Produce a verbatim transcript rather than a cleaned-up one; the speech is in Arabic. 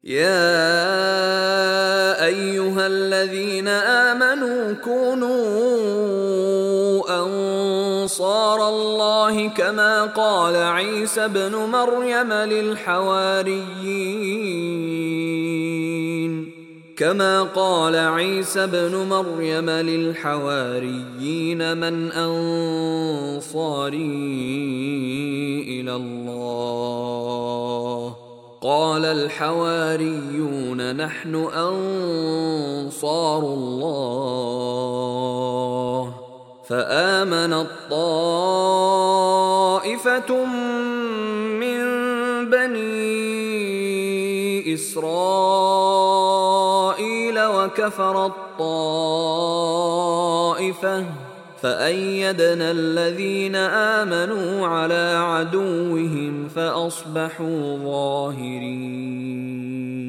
يا أيها الذين آمنوا كونوا أنصار الله كما قال عيسى ابن مريم للحواريين كما قال عيسى ابن مريم للحواريين من أنصاري إلى الله قال الحواريون نحن أنصار الله فآمنت طائفة من بني إسرائيل وكفرت طائفة فأيدنا الذين آمنوا على عدوهم فأصبحوا ظاهرين.